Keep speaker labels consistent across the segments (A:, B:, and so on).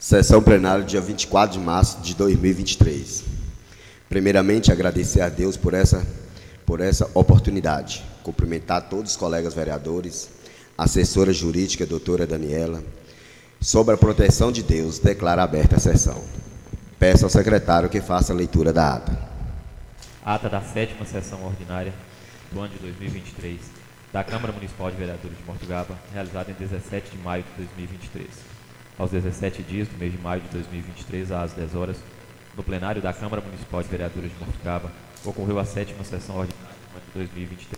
A: Sessão plenária, dia 24 de março de 2023. Primeiramente, agradecer a Deus por essa oportunidade. Cumprimentar todos os colegas vereadores, assessora jurídica, doutora Daniela. Sobre a proteção de Deus, declaro aberta a sessão. Peço ao secretário que faça a leitura da ata.
B: Ata da 7ª sessão ordinária do ano de 2023 da Câmara Municipal de Vereadores de Mortugaba, realizada em 17 de maio de 2023. Aos 17 dias do mês de maio de 2023, às 10 horas, no plenário da Câmara Municipal de Vereadores de Mortugaba, ocorreu a 7ª sessão ordinária do ano de 2023.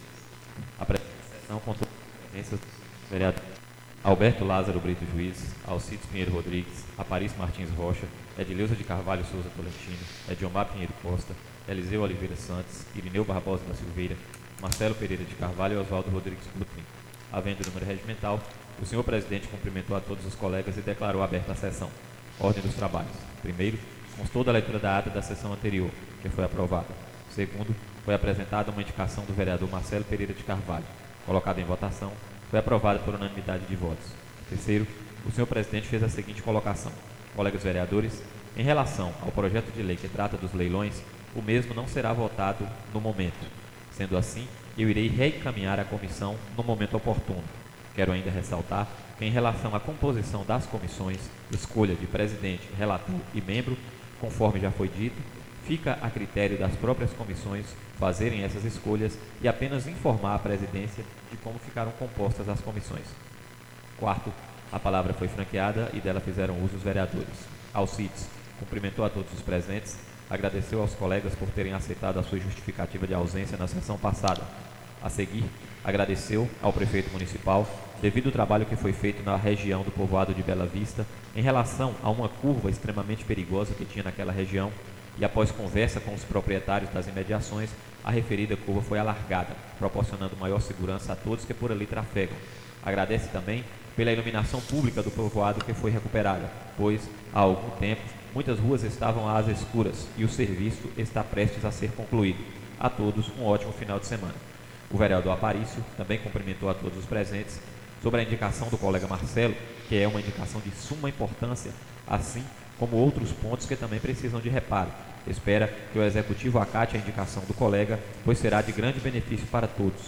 B: A presente sessão contou com a presença dos vereadores Alberto Lázaro Brito Juiz, Alcides Pinheiro Rodrigues, Aparício Martins Rocha, Edileuza de Carvalho Souza Tolentino, Ediomar Pinheiro Costa, Eliseu Oliveira Santos, Irineu Barbosa da Silveira, Marcelo Pereira de Carvalho e Oswaldo Rodrigues Plutrin. Havendo número regimental, o senhor presidente cumprimentou a todos os colegas e declarou aberta a sessão. Ordem dos trabalhos. Primeiro, constou da leitura da ata da sessão anterior, que foi aprovada. Segundo, foi apresentada uma indicação do vereador Marcelo Pereira de Carvalho. Colocada em votação, foi aprovada por unanimidade de votos. Terceiro, o senhor presidente fez a seguinte colocação. Colegas vereadores, em relação ao projeto de lei que trata dos leilões, o mesmo não será votado no momento. Sendo assim, eu irei reencaminhar a comissão no momento oportuno. Quero ainda ressaltar que, em relação à composição das comissões, escolha de presidente, relator e membro, conforme já foi dito, fica a critério das próprias comissões fazerem essas escolhas e apenas informar a presidência de como ficaram compostas as comissões. Quarto, a palavra foi franqueada e dela fizeram uso os vereadores. Alcides cumprimentou a todos os presentes, agradeceu aos colegas por terem aceitado a sua justificativa de ausência na sessão passada. A seguir, agradeceu ao prefeito municipal devido ao trabalho que foi feito na região do povoado de Bela Vista em relação a uma curva extremamente perigosa que tinha naquela região e, após conversa com os proprietários das imediações, a referida curva foi alargada, proporcionando maior segurança a todos que por ali trafegam. Agradece também pela iluminação pública do povoado que foi recuperada, pois, há algum tempo, muitas ruas estavam às escuras e o serviço está prestes a ser concluído. A todos, um ótimo final de semana. O vereador Aparício também cumprimentou a todos os presentes sobre a indicação do colega Marcelo, que é uma indicação de suma importância, assim como outros pontos que também precisam de reparo. Espera que o Executivo acate a indicação do colega, pois será de grande benefício para todos.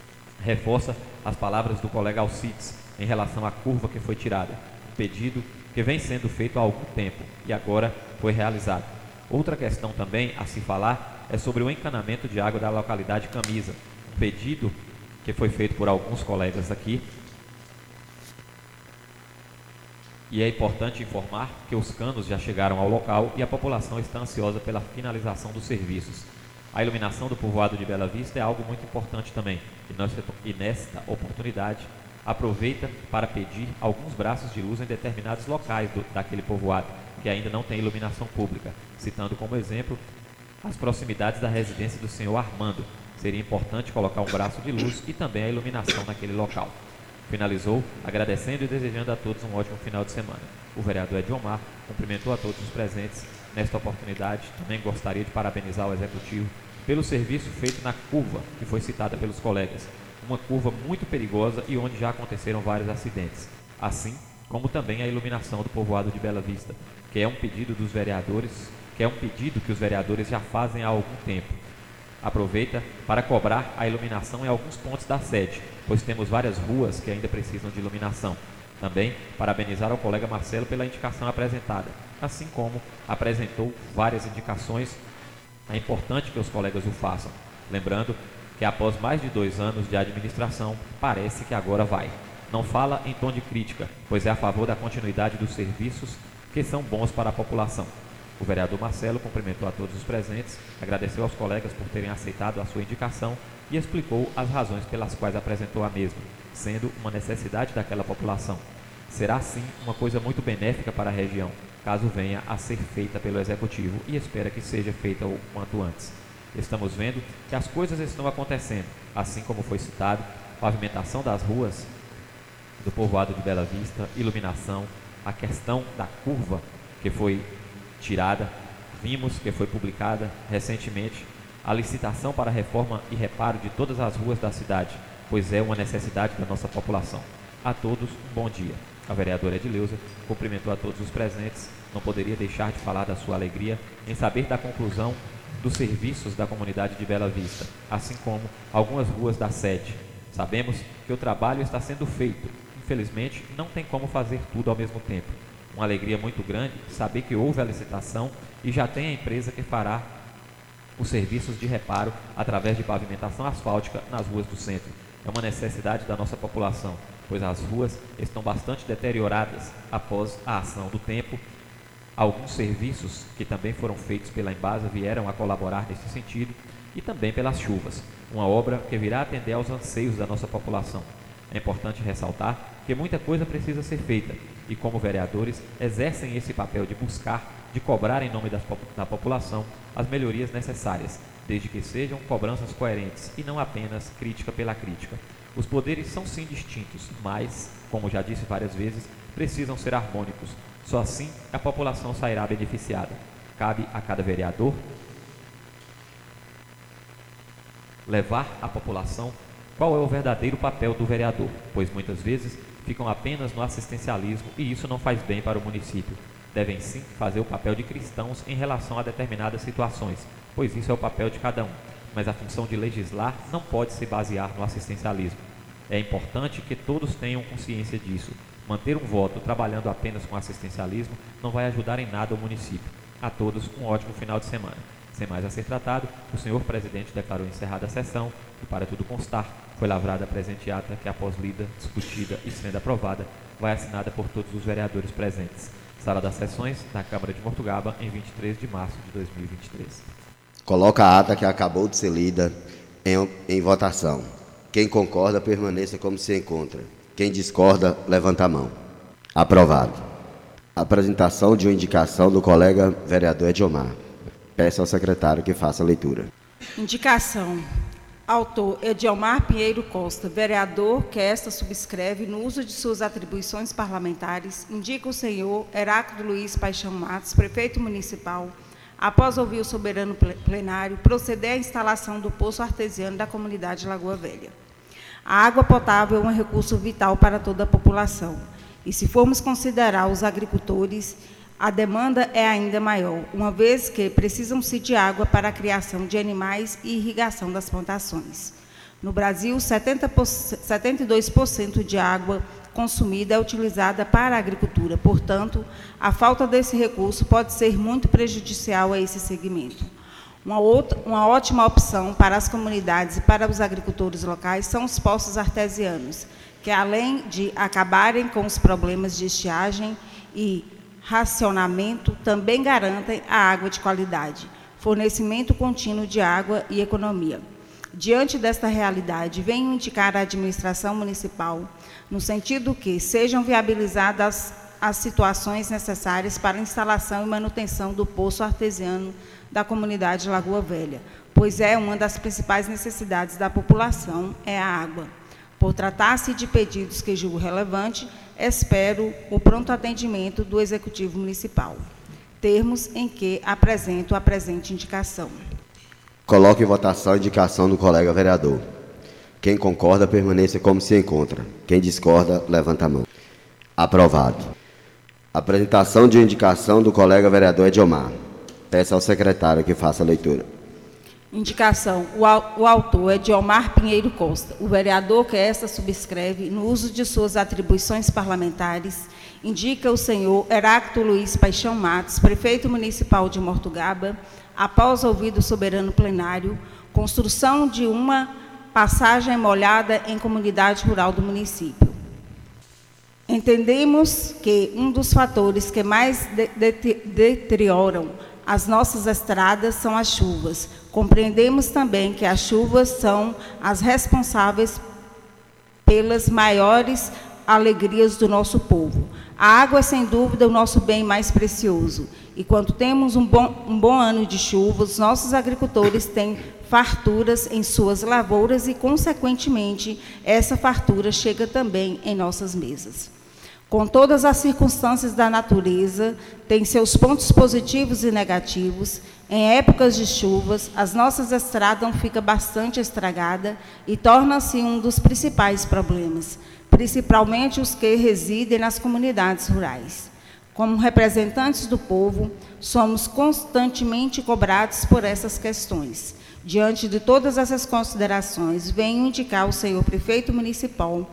B: Reforça as palavras do colega Alcides em relação à curva que foi tirada, um pedido que vem sendo feito há algum tempo e agora foi realizado. Outra questão também a se falar é sobre o encanamento de água da localidade Camisa, um pedido que foi feito por alguns colegas aqui. E é importante informar que os canos já chegaram ao local e a população está ansiosa pela finalização dos serviços. A iluminação do povoado de Bela Vista é algo muito importante também. E nesta oportunidade, aproveita para pedir alguns braços de luz em determinados locais daquele povoado, que ainda não tem iluminação pública, citando como exemplo as proximidades da residência do senhor Armando. Seria importante colocar um braço de luz e também a iluminação naquele local. Finalizou agradecendo e desejando a todos um ótimo final de semana. O vereador Ediomar cumprimentou a todos os presentes. Nesta oportunidade, também gostaria de parabenizar o Executivo pelo serviço feito na curva, que foi citada pelos colegas. Uma curva muito perigosa e onde já aconteceram vários acidentes. Assim como também a iluminação do povoado de Bela Vista, que é um pedido dos vereadores, que os vereadores já fazem há algum tempo. Aproveita para cobrar a iluminação em alguns pontos da sede, pois temos várias ruas que ainda precisam de iluminação. Também parabenizar ao colega Marcelo pela indicação apresentada, assim como apresentou várias indicações. É importante que os colegas o façam, lembrando que após mais de 2 anos de administração, parece que agora vai. Não fala em tom de crítica, pois é a favor da continuidade dos serviços que são bons para a população. O vereador Marcelo cumprimentou a todos os presentes, agradeceu aos colegas por terem aceitado a sua indicação e explicou as razões pelas quais apresentou a mesma, sendo uma necessidade daquela população. Será, sim, uma coisa muito benéfica para a região, caso venha a ser feita pelo Executivo e espera que seja feita o quanto antes. Estamos vendo que as coisas estão acontecendo, assim como foi citado, pavimentação das ruas do povoado de Bela Vista, iluminação, a questão da curva que foi tirada, vimos que foi publicada recentemente a licitação para reforma e reparo de todas as ruas da cidade, pois é uma necessidade da nossa população. A todos, um bom dia. A vereadora Edileuza cumprimentou a todos os presentes, não poderia deixar de falar da sua alegria em saber da conclusão dos serviços da comunidade de Bela Vista, assim como algumas ruas da sede. Sabemos que o trabalho está sendo feito, infelizmente não tem como fazer tudo ao mesmo tempo. Uma alegria muito grande saber que houve a licitação e já tem a empresa que fará os serviços de reparo através de pavimentação asfáltica nas ruas do centro. É uma necessidade da nossa população, pois as ruas estão bastante deterioradas após a ação do tempo. Alguns serviços que também foram feitos pela Embasa vieram a colaborar nesse sentido e também pelas chuvas, uma obra que virá atender aos anseios da nossa população. É importante ressaltar que muita coisa precisa ser feita e, como vereadores, exercem esse papel de buscar, de cobrar em nome da população as melhorias necessárias, desde que sejam cobranças coerentes e não apenas crítica pela crítica. Os poderes são sim distintos, mas, como já disse várias vezes, precisam ser harmônicos. Só assim a população sairá beneficiada. Cabe a cada vereador levar à população qual é o verdadeiro papel do vereador, pois muitas vezes ficam apenas no assistencialismo e isso não faz bem para o município. Devem sim fazer o papel de cristãos em relação a determinadas situações, pois isso é o papel de cada um, mas a função de legislar não pode se basear no assistencialismo. É importante que todos tenham consciência disso. Manter um voto trabalhando apenas com assistencialismo não vai ajudar em nada o município. A todos um ótimo final de semana. Sem mais a ser tratado, o senhor presidente declarou encerrada a sessão e, para tudo constar, foi lavrada a presente ata que, após lida, discutida e sendo aprovada, vai assinada por todos os vereadores presentes. Sala das Sessões da Câmara de Mortugaba, em 23 de março de 2023.
A: Coloca a ata que acabou de ser lida em votação. Quem concorda, permaneça como se encontra. Quem discorda, levanta a mão. Aprovado. Apresentação de uma indicação do colega vereador Ediomar. Peço ao secretário que faça a leitura.
C: Indicação. Autor Ediomar Pinheiro Costa, vereador que esta subscreve no uso de suas atribuições parlamentares, indica o senhor Heráclito Luiz Paixão Matos, prefeito municipal, após ouvir o soberano plenário, proceder à instalação do poço artesiano da comunidade Lagoa Velha. A água potável é um recurso vital para toda a população, e se formos considerar os agricultores, a demanda é ainda maior, uma vez que precisam-se de água para a criação de animais e irrigação das plantações. No Brasil, 72% de água consumida é utilizada para a agricultura, portanto, a falta desse recurso pode ser muito prejudicial a esse segmento. Uma ótima opção para as comunidades e para os agricultores locais são os poços artesianos, que além de acabarem com os problemas de estiagem e racionamento, também garantem a água de qualidade, fornecimento contínuo de água e economia. Diante desta realidade, venho indicar à administração municipal, no sentido que sejam viabilizadas as situações necessárias para a instalação e manutenção do poço artesiano da comunidade Lagoa Velha, pois é uma das principais necessidades da população, é a água. Por tratar-se de pedidos que julgo relevante, espero o pronto atendimento do Executivo Municipal. Termos em que apresento a presente indicação.
A: Coloque em votação a indicação do colega vereador. Quem concorda, permaneça como se encontra. Quem discorda, levanta a mão. Aprovado. Apresentação de uma indicação do colega vereador Ediomar. Peço ao secretário que faça a leitura.
C: Indicação. O autor é Ediomar Pinheiro Costa. O vereador que esta subscreve, no uso de suas atribuições parlamentares, indica o senhor Heráclito Luiz Paixão Matos, prefeito municipal de Mortugaba, após ouvido o soberano plenário, construção de uma passagem molhada em comunidade rural do município. Entendemos que um dos fatores que mais deterioram as nossas estradas são as chuvas. Compreendemos também que as chuvas são as responsáveis pelas maiores alegrias do nosso povo. A água é, sem dúvida, o nosso bem mais precioso. E quando temos um bom ano de chuvas, nossos agricultores têm farturas em suas lavouras e, consequentemente, essa fartura chega também em nossas mesas. Com todas as circunstâncias da natureza, tem seus pontos positivos e negativos. Em épocas de chuvas, as nossas estradas ficam bastante estragadas e torna-se um dos principais problemas. principalmente os que residem nas comunidades rurais. Como representantes do povo, somos constantemente cobrados por essas questões. Diante de todas essas considerações, venho indicar ao senhor prefeito municipal,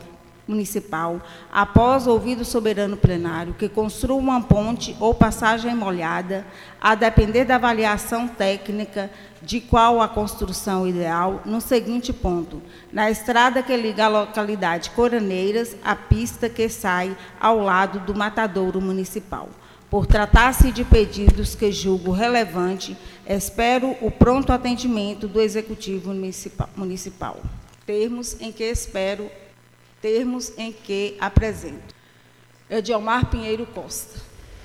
C: após ouvir o soberano plenário, que construa uma ponte ou passagem molhada, a depender da avaliação técnica de qual a construção ideal, no seguinte ponto: na estrada que liga a localidade Coraneiras, à pista que sai ao lado do matadouro municipal. Por tratar-se de pedidos que julgo relevante, espero o pronto atendimento do Executivo Municipal. Termos em que apresento. Ediomar Pinheiro Costa.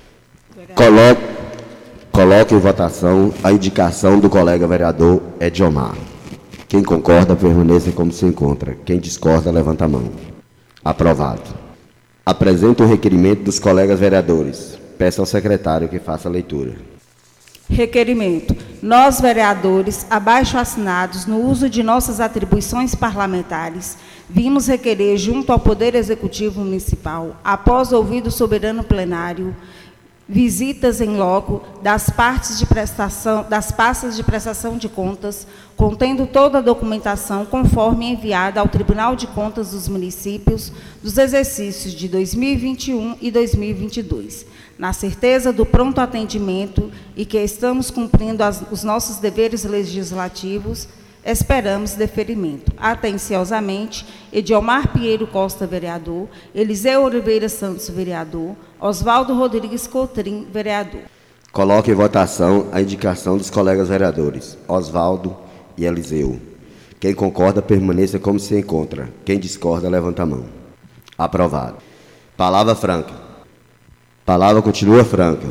A: Coloque em votação a indicação do colega vereador Ediomar. Quem concorda, permaneça como se encontra. Quem discorda, levanta a mão. Aprovado. Apresento o requerimento dos colegas vereadores. Peço ao secretário que faça a leitura.
C: Requerimento. Nós, vereadores, abaixo assinados, no uso de nossas atribuições parlamentares, vimos requerer, junto ao Poder Executivo Municipal, após ouvido o soberano plenário, visitas em loco das pastas de prestação de contas, contendo toda a documentação conforme enviada ao Tribunal de Contas dos Municípios dos exercícios de 2021 e 2022. Na certeza do pronto atendimento e que estamos cumprindo os nossos deveres legislativos, esperamos deferimento. Atenciosamente, Ediomar Pinheiro Costa, vereador; Eliseu Oliveira Santos, vereador; Oswaldo Rodrigues Cotrim, vereador.
A: Coloque em votação a indicação dos colegas vereadores, Oswaldo e Eliseu. Quem concorda, permaneça como se encontra. Quem discorda, levanta a mão. Aprovado. Palavra franca. Palavra continua franca.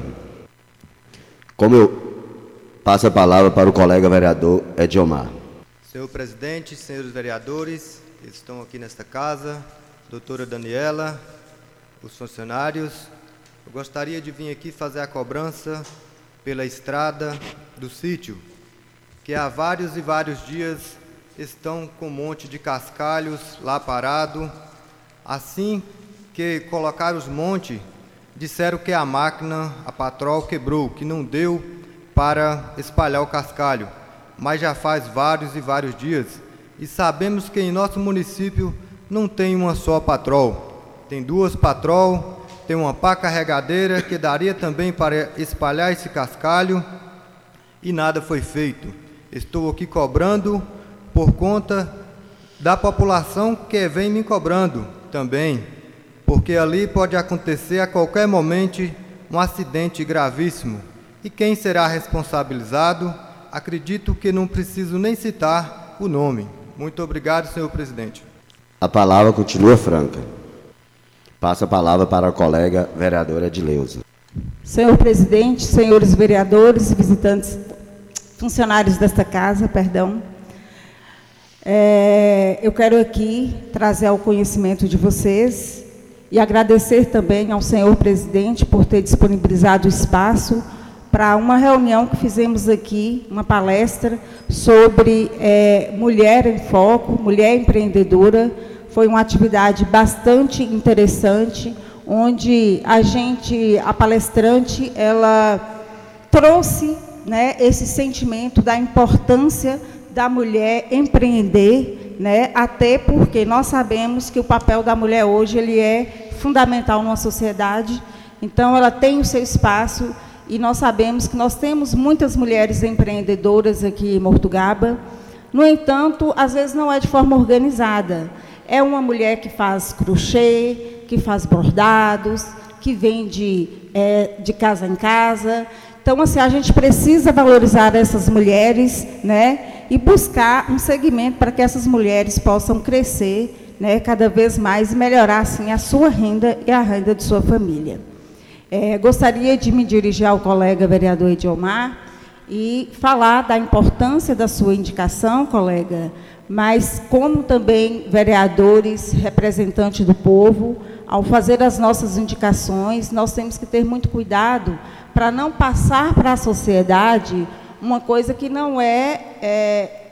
A: Como eu passo a palavra para o colega vereador Ediomar.
D: Senhor presidente, senhores vereadores, que estão aqui nesta casa, doutora Daniela, os funcionários, eu gostaria de vir aqui fazer a cobrança pela estrada do sítio, que há vários e vários dias estão com um monte de cascalhos lá parado. Assim que colocaram os montes, disseram que a máquina, a patrol, quebrou, que não deu para espalhar o cascalho. Mas já faz vários e vários dias, e sabemos que em nosso município não tem uma só patrol. Tem duas patrol, tem uma pá carregadeira que daria também para espalhar esse cascalho, e nada foi feito. Estou aqui cobrando por conta da população que vem me cobrando também, porque ali pode acontecer a qualquer momento um acidente gravíssimo. E quem será responsabilizado? Acredito que não preciso nem citar o nome. Muito obrigado, senhor presidente.
A: A palavra continua franca. Passa a palavra para a colega vereadora Edileuza.
C: Senhor presidente, senhores vereadores, visitantes, funcionários desta casa, perdão. Eu quero aqui trazer ao conhecimento de vocês e agradecer também ao senhor presidente por ter disponibilizado o espaço para uma reunião que fizemos aqui, uma palestra sobre Mulher em Foco, Mulher Empreendedora. Foi uma atividade bastante interessante, onde a palestrante, ela trouxe, né, esse sentimento da importância da mulher empreender, né, até porque nós sabemos que o papel da mulher hoje ele é fundamental numa sociedade. Então, ela tem o seu espaço. E nós sabemos que nós temos muitas mulheres empreendedoras aqui em Mortugaba. No entanto, às vezes não é de forma organizada. É uma mulher que faz crochê, que faz bordados, que vende de casa em casa. Então, assim, a gente precisa valorizar essas mulheres, né, e buscar um segmento para que essas mulheres possam crescer, né, cada vez mais e melhorar, assim, a sua renda e a renda de sua família. Gostaria de me dirigir ao colega vereador Ediomar e falar da importância da sua indicação, colega, mas como também vereadores, representantes do povo, ao fazer as nossas indicações, nós temos que ter muito cuidado para não passar para a sociedade uma coisa que não é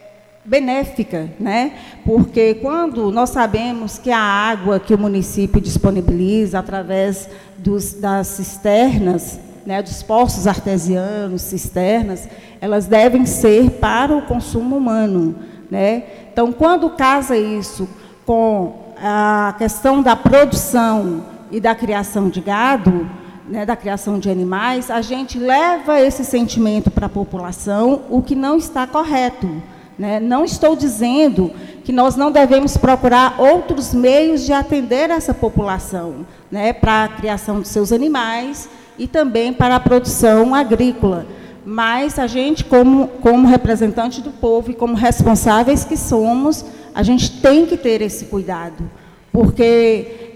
C: benéfica, né? Porque quando nós sabemos que a água que o município disponibiliza através das cisternas, né, dos poços artesianos, cisternas, elas devem ser para o consumo humano, né? Então, quando casa isso com a questão da produção e da criação de gado, né, da criação de animais, a gente leva esse sentimento para a população, o que não está correto, né? Não estou dizendo que nós não devemos procurar outros meios de atender essa população, né, para a criação de seus animais e também para a produção agrícola. Mas a gente, como representante do povo e como responsáveis que somos, a gente tem que ter esse cuidado, porque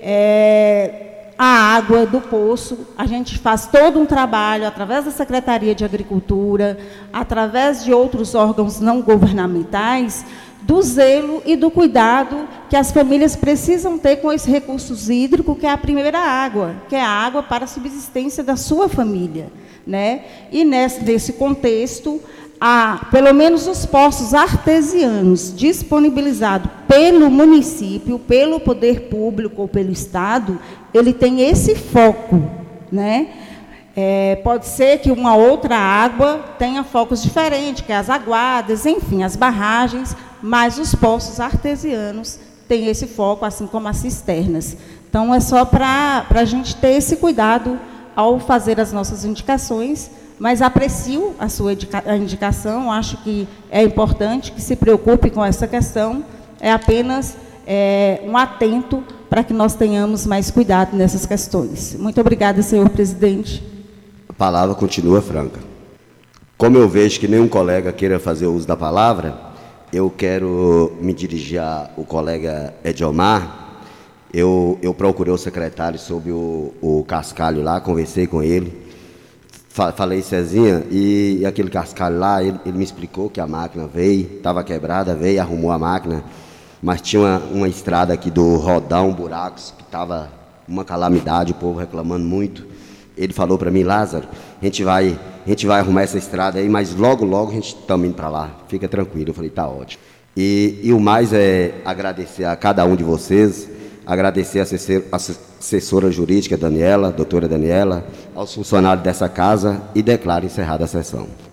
C: a água do poço, a gente faz todo um trabalho através da Secretaria de Agricultura, através de outros órgãos não governamentais, do zelo e do cuidado que as famílias precisam ter com esse recurso hídrico, que é a primeira água, que é a água para a subsistência da sua família, né? E nesse contexto, pelo menos os poços artesianos disponibilizados pelo município, pelo poder público ou pelo Estado, ele tem esse foco, né? Pode ser que uma outra água tenha focos diferentes, que é as aguadas, enfim, as barragens, mas os poços artesianos têm esse foco, assim como as cisternas. Então, é só para a gente ter esse cuidado ao fazer as nossas indicações, mas aprecio a sua indicação, acho que é importante que se preocupe com essa questão, é apenas um atento para que nós tenhamos mais cuidado nessas questões. Muito obrigada, senhor presidente.
A: A palavra continua franca. Como eu vejo que nenhum colega queira fazer uso da palavra, eu quero me dirigir ao colega Ediomar. Eu procurei o secretário sobre o cascalho lá, conversei com ele, falei, Cezinha, e aquele cascalho lá, ele me explicou que a máquina veio, estava quebrada, veio, arrumou a máquina, mas tinha uma estrada aqui do Rodão, buracos, que estava uma calamidade, o povo reclamando muito. Ele falou para mim, Lázaro, a gente vai arrumar essa estrada aí, mas logo, logo a gente estamos indo para lá, fica tranquilo. Eu falei, tá ótimo. E o mais é agradecer a cada um de vocês, agradecer a assessora jurídica Daniela, doutora Daniela, aos funcionários dessa casa, e declaro encerrada a sessão.